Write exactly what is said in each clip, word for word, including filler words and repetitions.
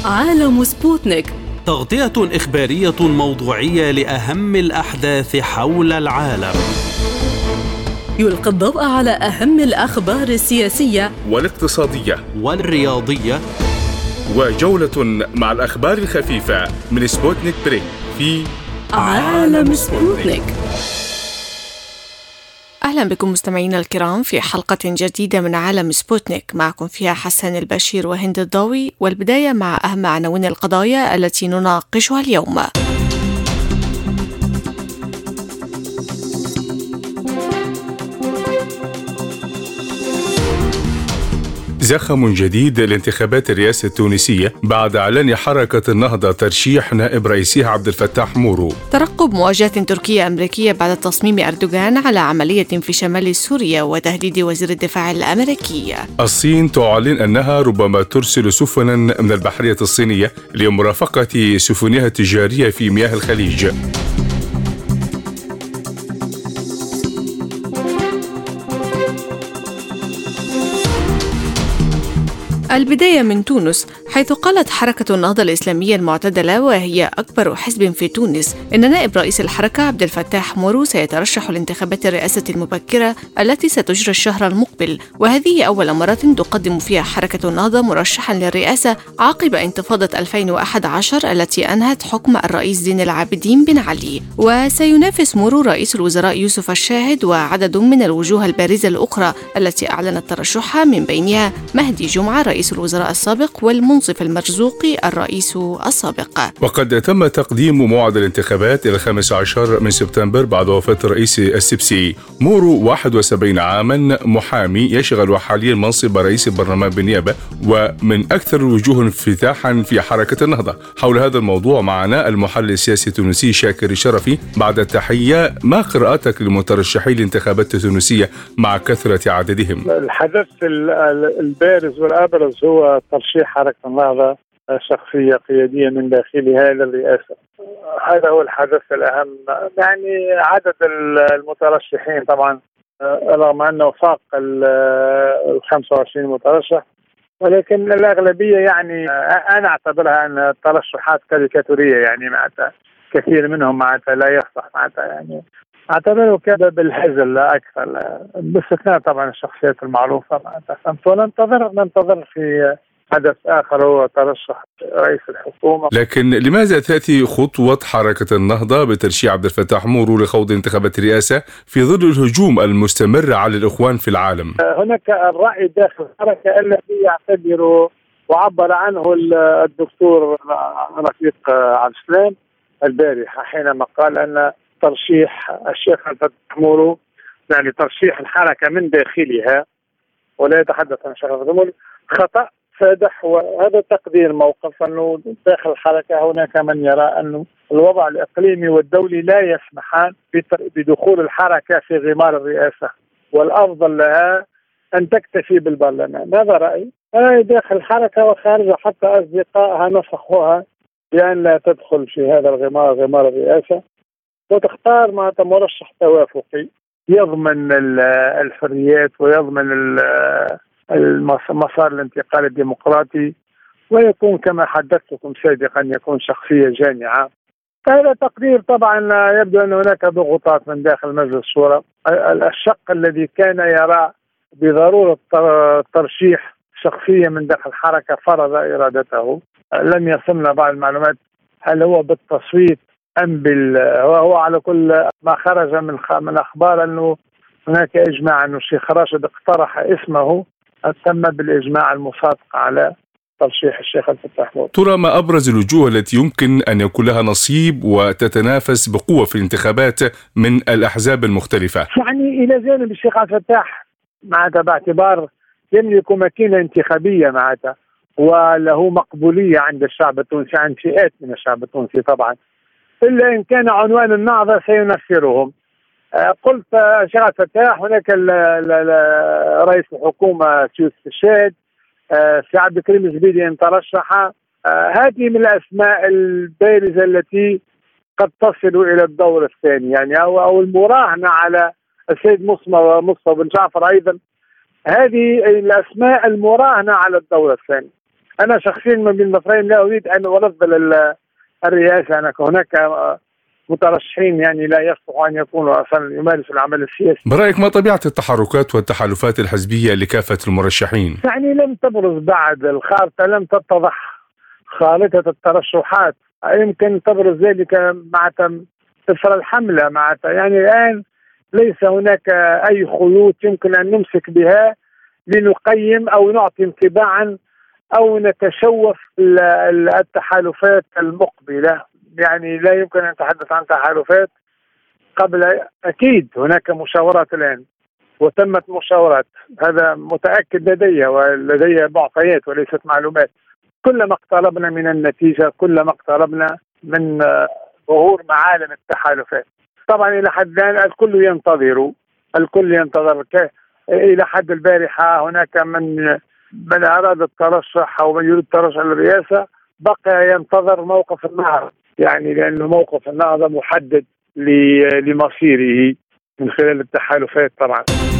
عالم سبوتنيك، تغطية إخبارية موضوعية لأهم الأحداث حول العالم. يلقي الضوء على أهم الأخبار السياسية والاقتصادية والرياضية، وجولة مع الأخبار الخفيفة من سبوتنيك بريك في عالم سبوتنيك. أهلا بكم مستمعينا الكرام في حلقة جديدة من عالم سبوتنيك، معكم فيها حسن البشير وهند الضوي، والبداية مع أهم عناوين القضايا التي نناقشها اليوم. زخم جديد لانتخابات الرئاسة التونسية بعد إعلان حركة النهضة ترشيح نائب رئيسها عبد الفتاح مورو. ترقب مواجهة تركية أمريكية بعد تصميم أردوغان على عملية في شمال سوريا وتهديد وزير الدفاع الأمريكي. الصين تعلن أنها ربما ترسل سفنا من البحرية الصينية لمرافقة سفنها التجارية في مياه الخليج. البداية من تونس، حيث قالت حركة النهضة الإسلامية المعتدلة وهي أكبر حزب في تونس إن نائب رئيس الحركة عبد الفتاح مورو سيترشح لانتخابات الرئاسة المبكرة التي ستجرى الشهر المقبل، وهذه أول مرة تقدم فيها حركة النهضة مرشحا للرئاسة عقب انتفاضة ألفين وأحد عشر التي أنهت حكم الرئيس زين العابدين بن علي. وسينافس مورو رئيس الوزراء يوسف الشاهد وعدد من الوجوه البارزة الأخرى التي أعلنت ترشحها، من بينها مهدي جمعة رئيس الوزراء السابق والمنصف المرزوقي الرئيس السابق. وقد تم تقديم موعد الانتخابات إلى الخامس عشر من سبتمبر بعد وفاة الرئيس السبسي. مورو واحد وسبعين عاما، محامي يشغل حاليا منصب رئيس البرلمان بالنيابة، ومن أكثر الوجوه انفتاحا في حركة النهضة. حول هذا الموضوع معنا المحلل السياسي التونسي شاكر الشرفي. بعد التحية، ما قراءتك للمترشحي الانتخابات التونسية مع كثرة عددهم؟ الحدث البارز والأبرز هو ترشيح حركة النهضة شخصية قيادية من داخلها للرئاسة. هذا هو الحدث الأهم. يعني عدد المترشحين طبعا رغم أنه فاق ال خمسة وعشرين مترشح، ولكن الأغلبية يعني أنا أعتبرها أن ترشحات كاريكاتورية، يعني معناتها كثير منهم معناتها لا يصلح، معناتها يعني أعتبره كذا بالهزل لا أكثر، باستثناء طبعا الشخصيات المعروفة معناتها. وننتظر ننتظر في حدث آخر هو ترشح رئيس الحكومة. لكن لماذا تأتي خطوة حركة النهضة بترشيح عبد الفتاح مورو لخوض انتخابات الرئاسة في ظل الهجوم المستمر على الإخوان في العالم؟ هناك الرأي داخل الحركة الذي يعتبره وعبر عنه الدكتور رفيق عبد السلام البارحة حينما قال أن ترشيح الشيخ عبد الفتاح مورو يعني ترشيح الحركة من داخلها ولا يتحدث عن الشيخ عبد الفتاح مورو خطأ فادح. وهذا تقدير موقف أنه داخل الحركة هناك من يرى أنه الوضع الإقليمي والدولي لا يسمحان بدخول الحركة في غمار الرئاسة، والأفضل لها أن تكتفي بالبرلمان. هذا رأي رأي داخل الحركة وخارجها، حتى أصدقائها نصحوها بأن لا تدخل في هذا الغمار غمار الرئاسة وتختار مع مرشح توافقي يضمن الحريات ويضمن المسار الانتقال الديمقراطي، ويكون كما حدثتكم سابقا يكون شخصية جامعة. هذا تقدير. طبعا يبدو أن هناك ضغوطات من داخل مجلس الشورى. الشق الذي كان يرى بضرورة ترشيح شخصية من داخل الحركة فرض إرادته. لم يصلنا بعض المعلومات هل هو بالتصويت أم بال هو على كل ما خرج من خ... من أخبار أنه هناك إجماع أنه الشيخ راشد اقترح اسمه، تم بالإجماع المصادق على ترشيح الشيخ عبد الفتاح مورو. ترى ما أبرز الوجوه التي يمكن أن يكون لها نصيب وتتنافس بقوة في الانتخابات من الأحزاب المختلفة؟ يعني إلى جانب الشيخ عبد الفتاح معناتها باعتبار يملك ماكينة انتخابية معناتها وله مقبولية عند الشعب التونسي، عند فئات من الشعب التونسي طبعا، إلا إن كان عنوان النهضة سينفرهم. قلت الشيخ عبد الفتاح، هناك رئيس الحكومة يوسف الشاهد، سي عبد الكريم الزبيدي ان ترشح. هذه من الأسماء البارزة التي قد تصل إلى الدور الثاني، يعني أو, أو المراهنة على السيد مصطفى بن جعفر. أيضا هذه الأسماء المراهنة على الدور الثاني. أنا شخصيا من بين الظفرين لا أريد أن أفضل الرئاسة. أنا هناك مترشحين يعني لا يصلح أن يكونوا أصلا يمارسوا العمل السياسي. برأيك ما طبيعة التحركات والتحالفات الحزبية لكافة المرشحين؟ يعني لم تبرز بعد الخارطة، لم تتضح خارطة الترشحات. يمكن تبرز ذلك مع تفر الحملة مع يعني الآن ليس هناك أي خيوط يمكن أن نمسك بها لنقيم أو نعطي انطباعا أو نتشوف التحالفات المقبلة. يعني لا يمكن أن نتحدث عن تحالفات قبل. أكيد هناك مشاورات الآن وتمت مشاورات، هذا متأكد لدي ولدي معطيات وليست معلومات. كلما اقتربنا من النتيجة كلما اقتربنا من ظهور معالم التحالفات. طبعا إلى حد الآن الكل ينتظر الكل ينتظر إلى حد البارحة هناك من من أراد الترشح أو من يريد الترشح للرئاسة بقى ينتظر موقف النهضة، يعني لأنه موقف النهضة محدد لمصيره من خلال التحالفات طبعا.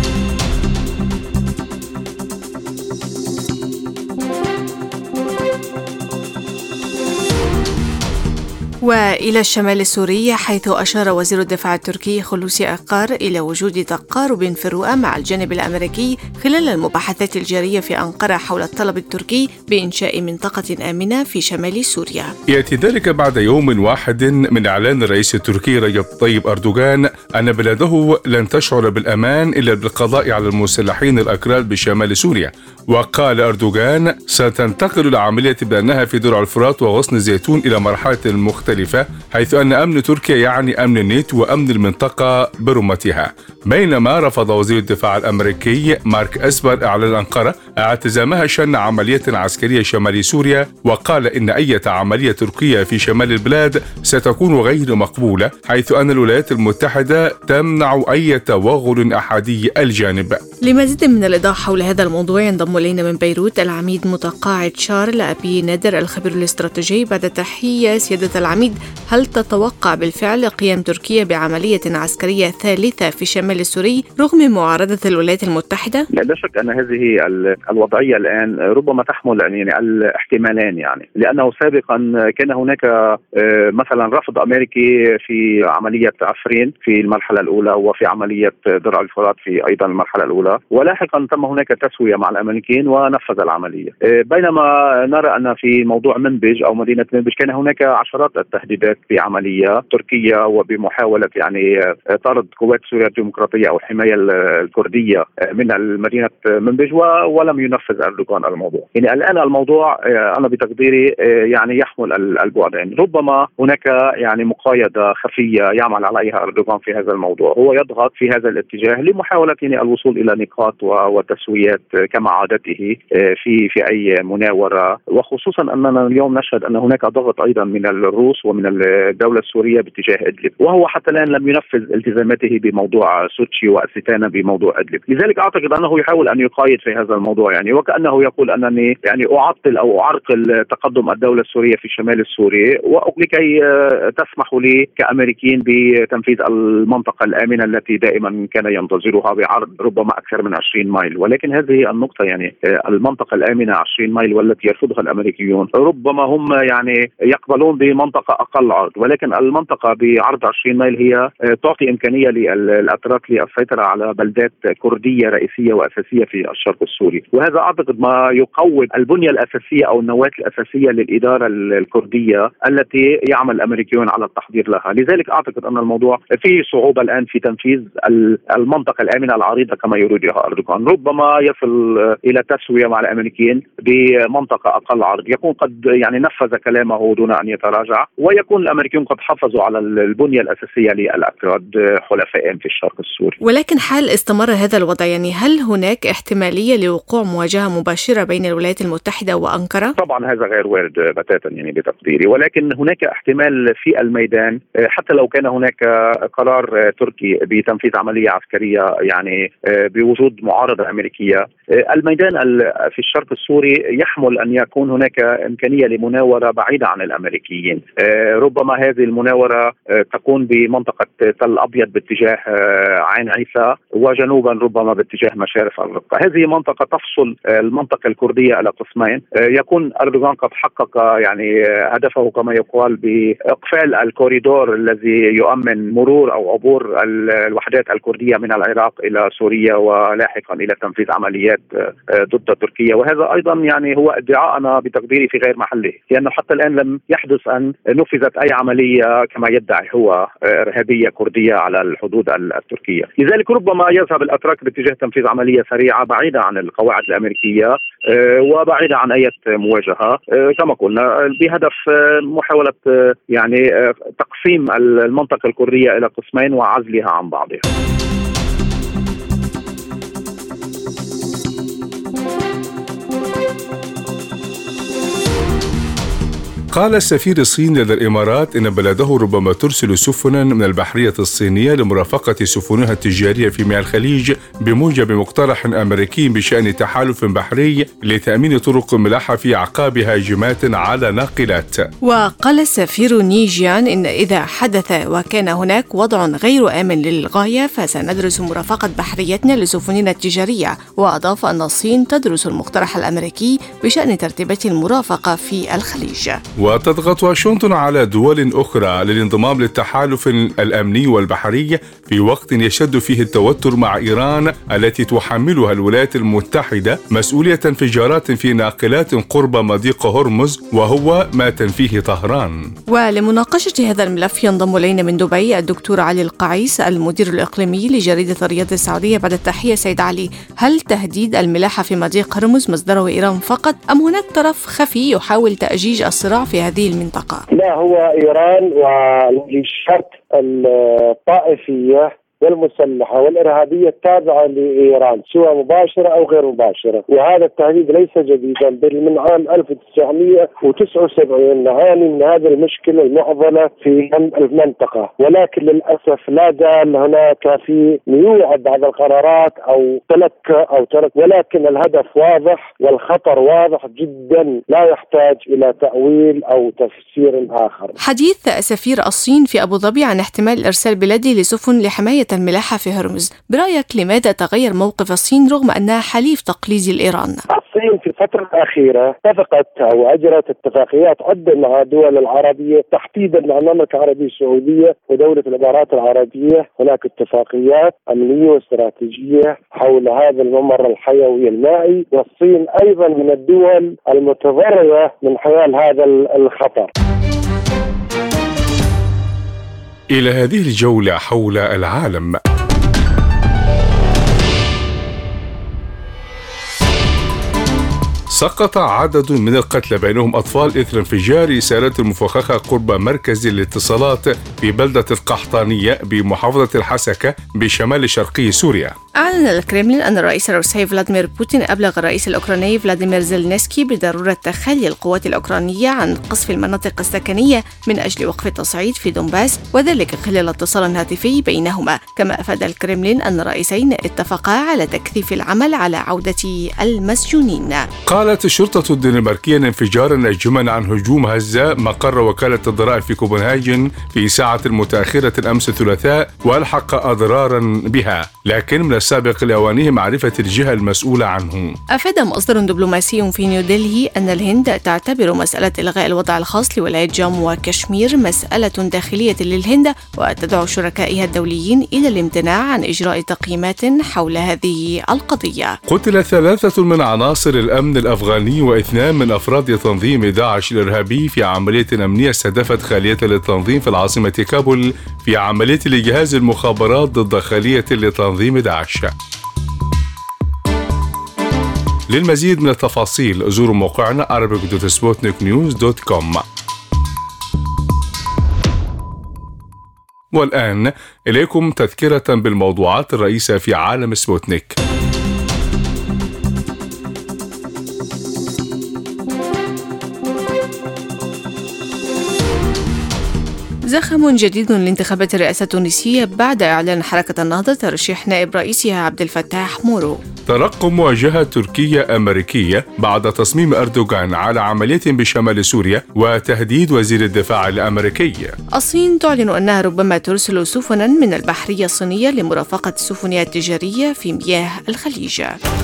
وإلى الشمال السوري، حيث أشار وزير الدفاع التركي خلوصي أقار إلى وجود تقارب في الرؤى مع الجانب الأمريكي خلال المباحثات الجارية في أنقرة حول الطلب التركي بإنشاء منطقة آمنة في شمال سوريا. يأتي ذلك بعد يوم واحد من إعلان الرئيس التركي رجب طيب أردوغان أن بلاده لن تشعر بالأمان إلا بالقضاء على المسلحين الأكراد بشمال سوريا. وقال أردوغان ستنتقل العملية بأنها في درع الفرات وغصن الزيتون إلى مرحلة مختلفة، حيث أن أمن تركيا يعني أمن الناتو وأمن المنطقة برمتها. بينما رفض وزير الدفاع الأمريكي مارك أسبر إعلان أنقرة اعتزامها شن عملية عسكرية شمال سوريا، وقال إن أي عملية تركية في شمال البلاد ستكون غير مقبولة، حيث أن الولايات المتحدة تمنع أي توغل أحادي الجانب. لمزيد من الإيضاح حول هذا الموضوع ينضم إلينا من بيروت العميد متقاعد شارل أبي نادر الخبير الاستراتيجي. بعد تحية سيادة العميد، هل تتوقع بالفعل قيام تركيا بعملية عسكرية ثالثة في شمال السوري رغم معارضة الولايات المتحدة؟ لا شك أن هذه الوضعية الآن ربما تحمل يعني الاحتمالين، يعني لأنه سابقا كان هناك مثلا رفض أمريكي في عملية عفرين في المرحلة الأولى وفي عملية درع الفرات في أيضا المرحلة الأولى، ولاحقا تم هناك تسوية مع الأمريكيين ونفذ العملية. بينما نرى أن في موضوع منبج أو مدينة منبج كان هناك عشرات التهديدات بعملية تركية وبمحاولة يعني طرد قوات سوريا الديمقراطية أو الحماية الكردية من المدينة منبج، ولم ينفذ أردوغان الموضوع. يعني الآن الموضوع أنا بتقديري يعني يحمل البعدين. ربما هناك يعني مقايضة خفية يعمل عليها أردوغان في هذا الموضوع، هو يضغط في هذا الاتجاه لمحاولة يعني الوصول إلى نقاط وتسويات كما عادته في في أي مناورة، وخصوصا أننا اليوم نشهد أن هناك ضغط أيضا من الروس ومن الدولة السورية باتجاه إدلب، وهو حتى الآن لم ينفذ التزاماته بموضوع سوتشي وأستانا بموضوع إدلب. لذلك أعتقد أنه يحاول أن يقايد في هذا الموضوع، يعني وكأنه يقول أنني يعني أعطل أو أعرقل تقدم الدولة السورية في الشمال السوري ولكي تسمح لي كأمريكيين بتنفيذ المنطقة الآمنة التي دائما كان ينتظرها بعرض ربما أكثر من عشرين مايل. ولكن هذه النقطة يعني المنطقة الآمنة عشرين مايل والتي يرفضها الأمريكيون، ربما هم يعني يقبلون بمنطقة أقل عرض، ولكن المنطقة بعرض عشرين مايل هي تعطي إمكانية للأتراك للسيطرة على بلدات كردية رئيسية وأساسية في الشرق السوري، وهذا أعتقد ما يقوض البنية الأساسية أو النواة الأساسية للإدارة الكردية التي يعمل الأمريكيون على التحضير لها. لذلك أعتقد أن الموضوع فيه صعوبة الآن في تنفيذ المنطقة الآمنة العريضة كما يريدها أردوغان. ربما يصل إلى تسوية مع الأمريكيين بمنطقة أقل عرض، يكون قد يعني نفذ كلامه دون أن يتراجع، ويكون الأمريكيون قد حافظوا على البنية الأساسية للأكراد حلفائهم في الشرق السوري. ولكن حال استمر هذا الوضع، يعني هل هناك احتمالية لوقوع مواجهة مباشرة بين الولايات المتحدة وأنقرة؟ طبعا هذا غير وارد بتاتا يعني بتقديري، ولكن هناك احتمال في الميدان حتى لو كان هناك قرار تركي بتنفيذ عملية عسكرية يعني بوجود معارضة أمريكية. الميدان في الشرق السوري يحمل أن يكون هناك إمكانية لمناورة بعيدة عن الأمريكيين، ربما هذه المناورة تكون بمنطقة تل الأبيض باتجاه عين عيسى، وجنوبا ربما باتجاه مشارف الرقة. هذه منطقة تفصل المنطقة الكردية إلى قسمين. يكون أردوغان قد حقق يعني هدفه كما يقال بإقفال الكوريدور الذي يؤمن مرور أو عبور الوحدات الكردية من العراق إلى سوريا ولاحقا إلى تنفيذ عمليات ضد تركيا، وهذا أيضا يعني هو ادعاءنا بتقديري في غير محله، لأنه حتى الآن لم يحدث أن نفذت أي عملية كما يدعي هو إرهابية كردية على الحدود التركية. لذلك ربما يذهب الأتراك باتجاه تنفيذ عملية سريعة بعيدة عن القواعد الأمريكية وبعيدة عن أي مواجهة كما قلنا، بهدف محاولة يعني تقسيم المنطقة الكردية إلى قسمين وعزلها عن بعضها. قال السفير الصيني لدى الإمارات إن بلده ربما ترسل سفنا من البحرية الصينية لمرافقة سفنها التجارية في مياه الخليج بموجب مقترح أمريكي بشأن تحالف بحري لتأمين طرق ملاحة في أعقاب هاجمات على ناقلات. وقال السفير نيجيان إن إذا حدث وكان هناك وضع غير آمن للغاية فسندرس مرافقة بحريتنا لسفننا التجارية، وأضاف أن الصين تدرس المقترح الأمريكي بشأن ترتيبات المرافقة في الخليج. وتضغط واشنطن على دول أخرى للانضمام للتحالف الأمني والبحري في وقت يشد فيه التوتر مع إيران التي تحملها الولايات المتحدة مسؤولية انفجارات في ناقلات قرب مضيق هرمز وهو ما تنفيه طهران. ولمناقشة هذا الملف ينضم إلينا من دبي الدكتور علي القعيس المدير الإقليمي لجريدة الرياض السعودية. بعد التحية سيد علي، هل تهديد الملاحة في مضيق هرمز مصدره إيران فقط أم هناك طرف خفي يحاول تأجيج الصراع في هذه المنطقة؟ لا، هو إيران والميليشيات الطائفية والمسلحة والإرهابية التابعة لإيران سواء مباشرة أو غير مباشرة، وهذا التهديد ليس جديدا، بل من عام ألف وتسعمائة وتسعة وسبعين نعاني من هذه المشكلة المعضلة في المنطقة، ولكن للأسف لا زال هناك في ميوعة بعض القرارات أو تلك أو ترك، ولكن الهدف واضح والخطر واضح جدا، لا يحتاج إلى تأويل أو تفسير آخر. حديث سفير الصين في أبو ظبي عن احتمال إرسال بلادي لسفن لحماية الملاحة في هرمز، برأيك لماذا تغير موقف الصين رغم أنها حليف تقليدي لإيران؟ الصين في الفترة الأخيرة اتفقت أو أجرت اتفاقيات عدة مع الدول العربية، تحديدا مع المملكة العربية السعودية ودولة الإمارات العربية. هناك اتفاقيات أمنية واستراتيجية حول هذا الممر الحيوي المائي، والصين أيضا من الدول المتضررة من حيال هذا الخطر. إلى هذه الجولة حول العالم. سقط عدد من القتلى بينهم أطفال إثر انفجار سيارة مفخخة قرب مركز الاتصالات في بلدة القحطانية بمحافظة الحسكة بشمال شرقي سوريا. أعلن الكرملين أن الرئيس الروسي فلاديمير بوتين أبلغ الرئيس الأوكراني فلاديمير زيلينسكي بضرورة تخلي القوات الأوكرانية عن قصف المناطق السكنية من أجل وقف التصعيد في دونباس، وذلك خلال اتصال هاتفي بينهما. كما أفاد الكرملين أن الرئيسين اتفقا على تكثيف العمل على عودة المسجونين. قالت الشرطة الدنماركية أن انفجارا ناجما عن هجوم هز مقر وكالة الضرائب في كوبنهاجن في ساعة متأخرة أمس الثلاثاء وألحق أضرارا بها، لكن من السابق لأوانه معرفة الجهة المسؤولة عنه. أفاد مصدر دبلوماسي في نيودلهي أن الهند تعتبر مسألة إلغاء الوضع الخاص لولاية جامو وكشمير مسألة داخلية للهند، وتدعو شركائها الدوليين إلى الامتناع عن إجراء تقييمات حول هذه القضية. قتل ثلاثة من عناصر الأمن الأفغاني واثنان من أفراد تنظيم داعش الإرهابي في عملية أمنية استهدفت خلية للتنظيم في العاصمة كابول في عملية لجهاز المخابرات ضد خلية لتنظيم داعش. للمزيد من التفاصيل زوروا موقعنا arabic dot sputnik news dot com. والآن إليكم تذكرة بالموضوعات الرئيسة في عالم سبوتنيك. زخم جديد لانتخابات الرئاسة التونسية بعد إعلان حركة النهضة ترشيح نائب رئيسها عبد الفتاح مورو. ترقب مواجهة تركية أمريكية بعد تصميم أردوغان على عملية بشمال سوريا وتهديد وزير الدفاع الأمريكي. الصين تعلن أنها ربما ترسل سفناً من البحرية الصينية لمرافقة السفن التجارية في مياه الخليج.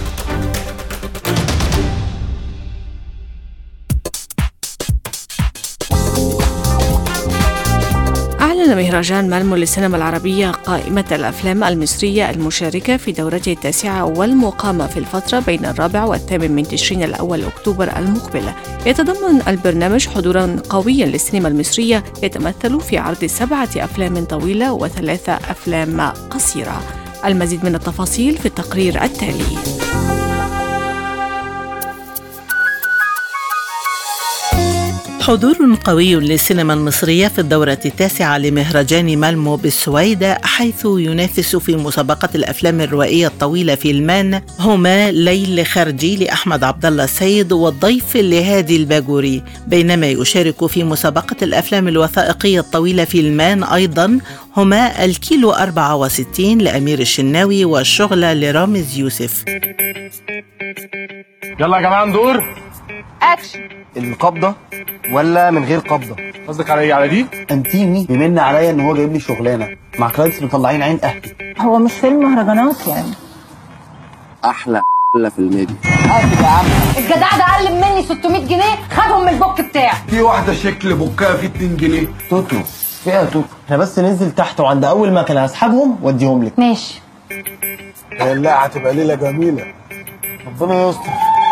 أعلن مهرجان مالمو للسينما العربية قائمة الأفلام المصرية المشاركة في دورته التاسعة والمقامة في الفترة بين الرابع والثامن من تشرين الأول أكتوبر المقبل. يتضمن البرنامج حضوراً قوياً للسينما المصرية يتمثل في عرض سبعة أفلام طويلة وثلاثة أفلام قصيرة. المزيد من التفاصيل في التقرير التالي. حضور قوي للسينما المصرية في الدورة التاسعة لمهرجان مالمو بالسويدة، حيث ينافس في مسابقة الأفلام الروائية الطويلة فيلمان هما ليل خارجي لأحمد عبد الله السيد والضيف لهادي الباجوري، بينما يشارك في مسابقة الأفلام الوثائقية الطويلة فيلمان أيضا هما الكيلو أربعة وستين لأمير الشناوي والشغلة لرامز يوسف. يلا يا جماعة ندور اكشن. القبضه ولا من غير قبضه؟ قصدك على ايه؟ على دي؟ انتيمي بيمن عليا ان هو جايب لي شغلانه مع كلاينتس مطلعين عين اهلي. هو مش فيلم مهرجانات يعني؟ احلى احلى في الميديا. اكيد يا عم. الجدع ده قلب مني ستمية جنيه خدهم من البوك بتاعي. في واحده شكل بوكها في اتنين جنيه. توتو فيها توتو. احنا بس ننزل تحت وعند اول مكنه هسحبهم واديهم لك. ماشي. لا هتبقى ليله جميله. ربنا يستر.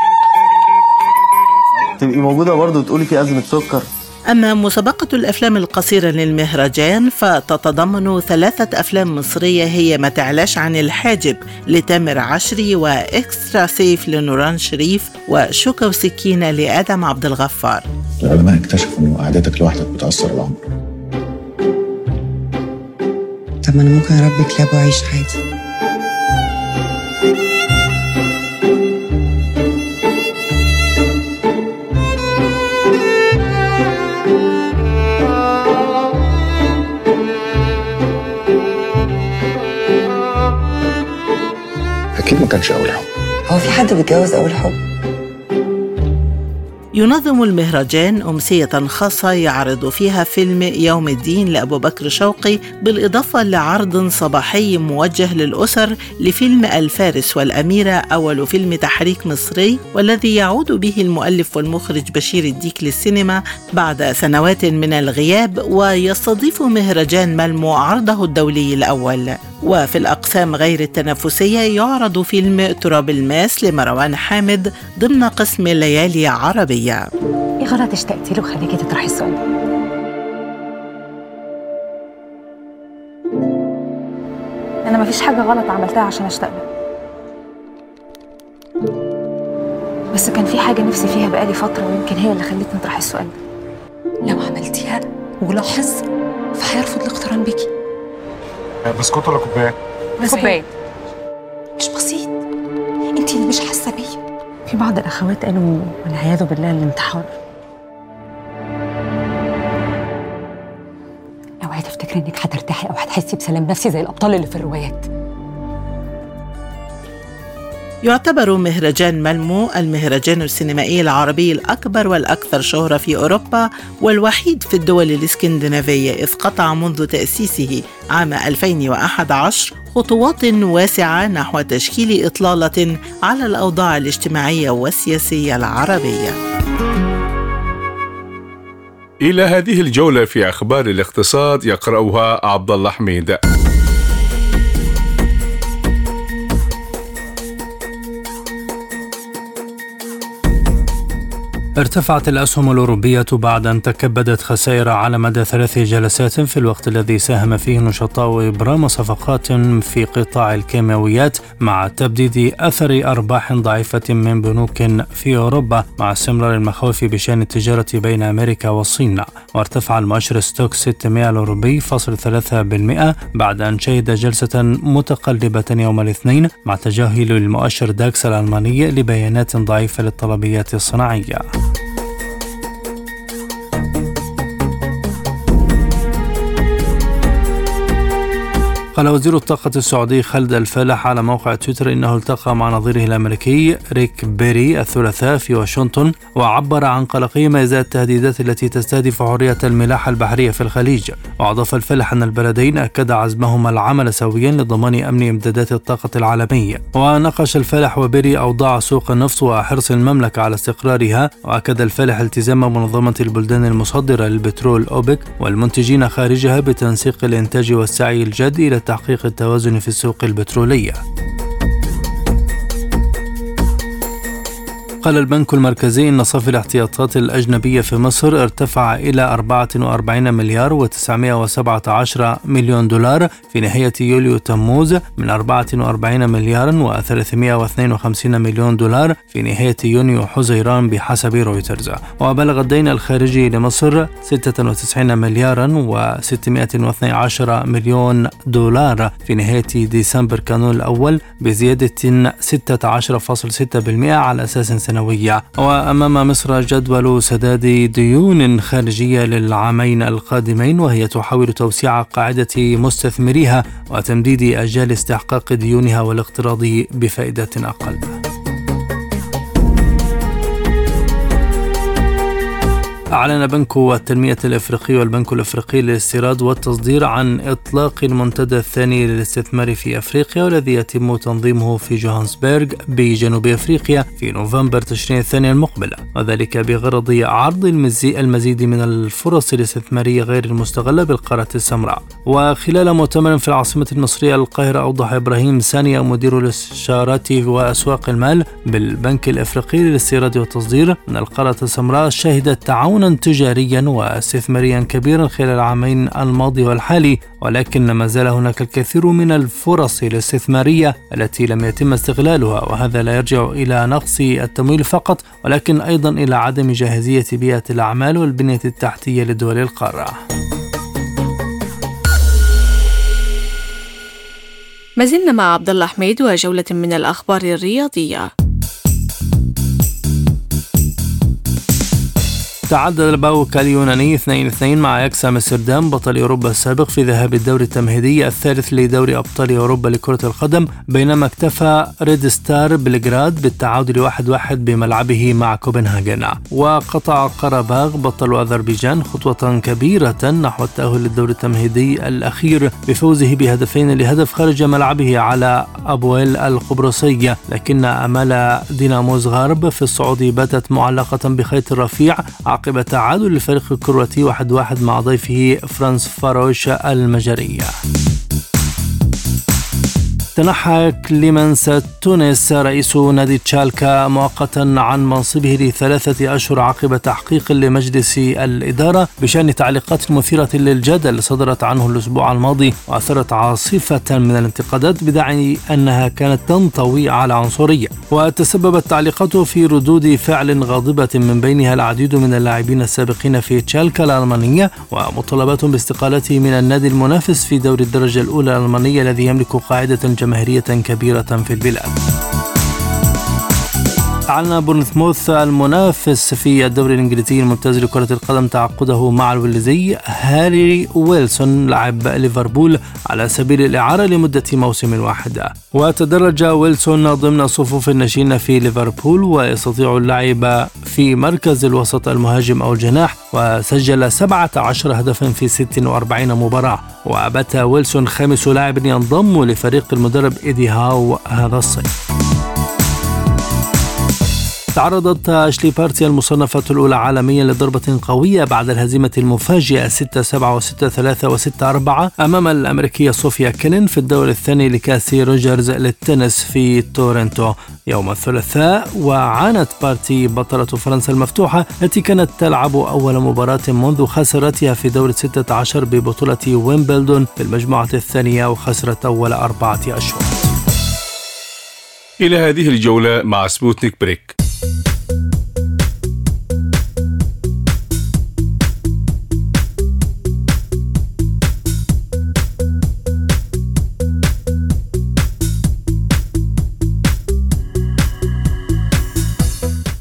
تبقي موجودة برضه وتقولي في أزمة سكر. أما مسابقة الأفلام القصيرة للمهرجان فتتضمن ثلاثة أفلام مصرية هي ما تعلاش عن الحاجب لتامر عشري، وإكسترا سيف لنوران شريف، وشوكة وسكينة لآدم عبد الغفار. العلماء اكتشفوا إنه قعدتك لوحدك بتأثر العمر. طب ما أنا ممكن أربي كلاب وأعيش عادي. أكيد ما كانش أول حب. هو في حد بيتجوز أول حب؟ ينظم المهرجان أمسية خاصة يعرض فيها فيلم يوم الدين لأبو بكر شوقي، بالإضافة لعرض صباحي موجه للأسر لفيلم الفارس والأميرة، أول فيلم تحريك مصري والذي يعود به المؤلف والمخرج بشير الديك للسينما بعد سنوات من الغياب. ويستضيف مهرجان مالمو عرضه الدولي الأول. وفي الأقسام غير التنافسية يعرض فيلم تراب الماس لمروان حامد ضمن قسم ليالي عربية. ايه غلط اشتقتي له خليكي تطرحي السؤال؟ انا مفيش حاجة غلط عملتها عشان اشتاق له، بس كان في حاجة نفسي فيها بقالي فترة ويمكن هي اللي خلتني اطرح السؤال ده. لو عملتيها ولو حظ فهيرفض الاقتران بيكي. بسكوت ولا كوبايه؟ كوبايه. مش بسيط، انتي اللي مش حاسه بيا. في بعض الاخوات قالوا والعياذ بالله الانتحار. اوعي تفتكري انك هترتاحي او هتحسي بسلام نفسي زي الابطال اللي في الروايات. يعتبر مهرجان مالمو المهرجان السينمائي العربي الأكبر والأكثر شهرة في أوروبا والوحيد في الدول الإسكندنافية، إذ قطع منذ تأسيسه عام ألفين وأحد عشر خطوات واسعة نحو تشكيل إطلالة على الأوضاع الاجتماعية والسياسية العربية. إلى هذه الجولة في أخبار الاقتصاد يقرأها عبد الله حميد. ارتفعت الأسهم الأوروبية بعد أن تكبدت خسائر على مدى ثلاث جلسات، في الوقت الذي ساهم فيه نشطاء إبرام صفقات في قطاع الكيماويات مع تبديد أثر أرباح ضعيفة من بنوك في أوروبا مع استمرار المخاوف بشأن التجارة بين أمريكا والصين. وارتفع المؤشر ستوك ستمائة الأوروبي فاصل ثلاثة بالمئة بعد أن شهد جلسة متقلبة يوم الاثنين مع تجاهل المؤشر داكس الألماني لبيانات ضعيفة للطلبيات الصناعية. قال وزير الطاقة السعودي خالد الفالح على موقع تويتر إنه التقى مع نظيره الأمريكي ريك بيري الثلاثاء في واشنطن، وعبر عن قلقه ما إزاء التهديدات التي تستهدف حرية الملاحة البحرية في الخليج. وأضاف الفالح أن البلدين أكد عزمهما العمل سويا لضمان أمن إمدادات الطاقة العالمية. وناقش الفالح وبيري أوضاع سوق النفط وحرص المملكة على استقرارها، وأكد الفالح التزام منظمة البلدان المصدرة للبترول أوبك والمنتجين خارجها بتنسيق الإنتاج والسعي الجاد إلى تحقيق التوازن في السوق البترولية. قال البنك المركزي إن صافي الاحتياطات الأجنبية في مصر ارتفع إلى أربعة وأربعين مليار وتسعمائة وسبعة عشر مليون دولار في نهاية يوليو تموز من أربعة وأربعين مليار وثلاثمائة واثنين وخمسين مليون دولار في نهاية يونيو حزيران بحسب رويترز. وبلغ الدين الخارجي لمصر ستة وتسعين مليارا وستمائة واثني عشر مليون دولار في نهاية ديسمبر كانون الأول بزيادة ستة عشر فاصلة ستة بالمئة على أساس سنوية. وأمام مصر جدول سداد ديون خارجية للعامين القادمين، وهي تحاول توسيع قاعدة مستثمريها وتمديد أجال استحقاق ديونها والاقتراض بفائدة أقل. أعلن بنك التنمية الأفريقي والبنك الأفريقي للاستيراد والتصدير عن إطلاق المنتدى الثاني للاستثمار في أفريقيا، والذي يتم تنظيمه في جوهانسبرغ بجنوب أفريقيا في نوفمبر تشرين الثاني المقبل، وذلك بغرض عرض المزيد من الفرص الاستثمارية غير المستغلة بالقارة السمراء. وخلال مؤتمر في العاصمة المصرية القاهرة، أوضح إبراهيم سانية مدير الاستشارات وأسواق المال بالبنك الأفريقي للاستيراد والتصدير أن القارة السمراء شهدت تعاون تجاريا واستثماريا كبيرا خلال العامين الماضي والحالي، ولكن ما زال هناك الكثير من الفرص الاستثمارية التي لم يتم استغلالها، وهذا لا يرجع إلى نقص التمويل فقط ولكن أيضا إلى عدم جاهزية بيئة الأعمال والبنية التحتية لدول القارة. ما زلنا مع عبد الله حميد وجولة من الأخبار الرياضية. تعادل الباوك اليوناني اثنين اثنين مع اياكس امستردام بطل أوروبا السابق في ذهاب الدور التمهيدي الثالث لدوري أبطال أوروبا لكرة القدم، بينما اكتفى ريد ستار بلغراد بالتعادل واحد واحد بملعبه مع كوبنهاجن. وقطع قرباغ بطل أذربيجان خطوة كبيرة نحو التأهل للدور التمهيدي الأخير بفوزه بهدفين لهدف خارج ملعبه على أبويل القبرصي، لكن أمال دينامو زغارب في الصعود باتت معلقة بخيط الرفيع عقب تعادل الفريق الكرواتي واحد واحد مع ضيفه فرانس فاروش المجرية. تنحى كليمنس تونس رئيس نادي تشالكا مؤقتا عن منصبه لثلاثة أشهر عقب تحقيق لمجلس الإدارة بشأن تعليقات مثيرة للجدل صدرت عنه الأسبوع الماضي، وأثرت عاصفة من الانتقادات بداعي أنها كانت تنطوي على عنصرية. وتسببت تعليقاته في ردود فعل غاضبة من بينها العديد من اللاعبين السابقين في تشالكا الألمانية، ومطالبات باستقالته من النادي المنافس في دوري الدرجة الأولى الألمانية الذي يملك قاعدة جماهيرية كبيرة في البلاد. أعلن بورنموث المنافس في الدوري الإنجليزي الممتاز لكرة القدم تعاقده مع الويلزي هاري ويلسون لاعب ليفربول على سبيل الإعارة لمدة موسم واحد. وتدرج ويلسون ضمن صفوف الناشئين في ليفربول، ويستطيع اللعب في مركز الوسط المهاجم أو الجناح، وسجل سبعة عشر هدفا في ستة وأربعين مباراة. وبات ويلسون خامس لاعب ينضم لفريق المدرب إيدي هاو هذا الصيف. تعرضت أشلي بارتي المصنفة الأولى عالميا لضربة قوية بعد الهزيمة المفاجئة ستة سبعة وستة ثلاثة وستة أربعة أمام الأمريكية صوفيا كينين في الدور الثاني لكأس روجرز للتنس في تورنتو يوم الثلاثاء. وعانت بارتي بطلة فرنسا المفتوحة التي كانت تلعب أول مباراة منذ خسارتها في دور ستة عشر ببطولة ويمبلدون في المجموعة الثانية، وخسرت أول أربعة أشهر. إلى هذه الجولة مع سبوتنيك بريك.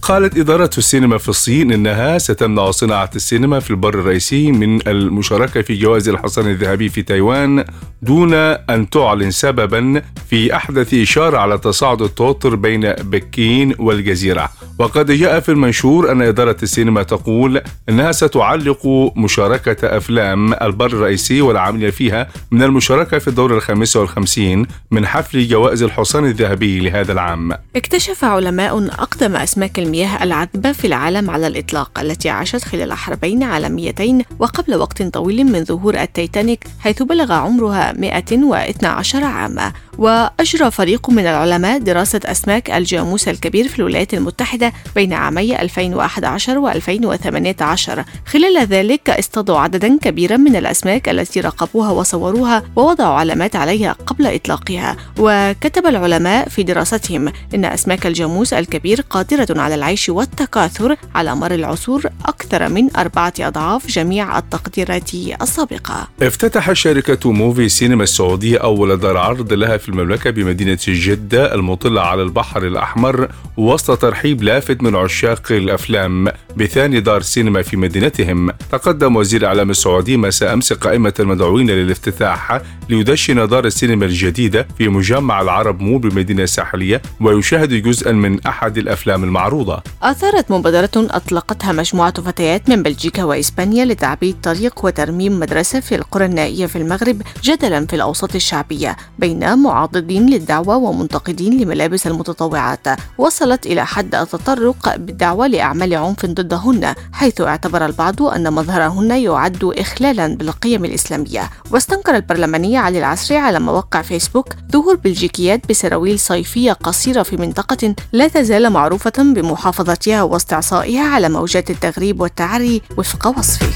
قالت إدارة السينما في الصين إنها ستمنع صناعة السينما في البر الرئيسي من المشاركة في جوائز الحصان الذهبي في تايوان دون أن تعلن سببا، في أحدث إشارة على تصاعد التوتر بين بكين والجزيرة. وقد جاء في المنشور أن إدارة السينما تقول أنها ستعلق مشاركة أفلام البر الرئيسي والعاملين فيها من المشاركة في الدورة الخامسة والخمسين من حفل جوائز الحصان الذهبي لهذا العام. اكتشف علماء أقدم أسماك المياه العذبة في العالم على الإطلاق، التي عاشت خلال حربين عالميتين وقبل وقت طويل من ظهور التيتانيك، حيث بلغ عمرها مئة واثني عشر عاما. وأجرى فريق من العلماء دراسة أسماك الجاموس الكبير في الولايات المتحدة بين عامي ألفين وأحد عشر وألفين وثمانية عشر. خلال ذلك اصطادوا عددا كبيرا من الأسماك التي راقبوها وصوروها ووضعوا علامات عليها قبل إطلاقها. وكتب العلماء في دراستهم إن أسماك الجاموس الكبير قادرة على العيش والتكاثر على مر العصور أكثر من أربعة أضعاف جميع التقديرات السابقة. افتتح شركة موفي سينما السعودية أول دار عرض لها في المملكة بمدينة جدة المطلة على البحر الأحمر، وسط ترحيب لافت من عشاق الأفلام بثاني دار سينما في مدينتهم. تقدم وزير الإعلام السعودي مساء أمس قائمة المدعوين للافتتاح ليدشن دار السينما الجديدة في مجمع العرب مول بالمدينة الساحلية، ويشاهد جزءا من أحد الأفلام المعروضة. أثارت مبادرة أطلقتها مجموعة فتيات من بلجيكا وإسبانيا لتعبيد طريق وترميم مدرسة في القرى النائية في المغرب جدلا في الأوساط الشعبية بين معارضين للدعوة ومنتقدين لملابس المتطوعات، وصلت إلى حد التطرق بالدعوة لأعمال عنف ضدهن، حيث اعتبر البعض أن مظهرهن يعد إخلالا بالقيم الإسلامية. واستنكر البرلماني علي العسري على مواقع فيسبوك ظهور بلجيكيات بسراويل صيفية قصيرة في منطقة لا تزال معروفة بمحافظتها واستعصائها على موجات التغريب والتعري وفق وصفه.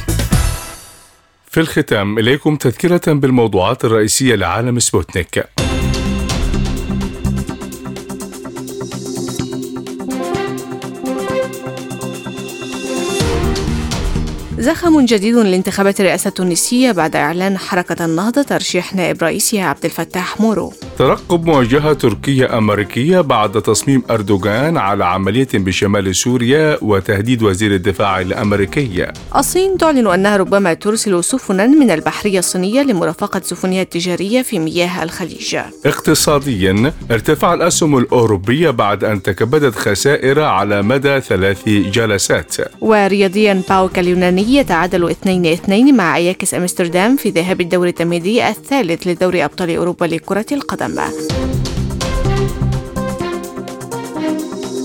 في الختام إليكم تذكرة بالموضوعات الرئيسية لعالم سبوتنيك. زخم جديد لانتخابات الرئاسة التونسية بعد إعلان حركة النهضة ترشيح نائب رئيسها عبد الفتاح مورو. ترقب مواجهة تركية أمريكية بعد تصميم أردوغان على عملية بشمال سوريا وتهديد وزير الدفاع الأمريكي. الصين تعلن أنها ربما ترسل سفنا من البحرية الصينية لمرافقة سفنها التجارية في مياه الخليج. اقتصاديا ارتفع الأسهم الأوروبية بعد أن تكبدت خسائر على مدى ثلاث جلسات. ورياضيا باوك اليوناني يتعادل اثنين اثنين مع أياكس أمستردام في ذهاب الدور التمهيدي الثالث لدوري أبطال أوروبا لكرة القدم.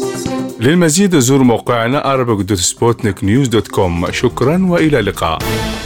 للمزيد زور موقعنا arabic دوت سبوتنيك نيوز دوت كوم. شكرا وإلى اللقاء.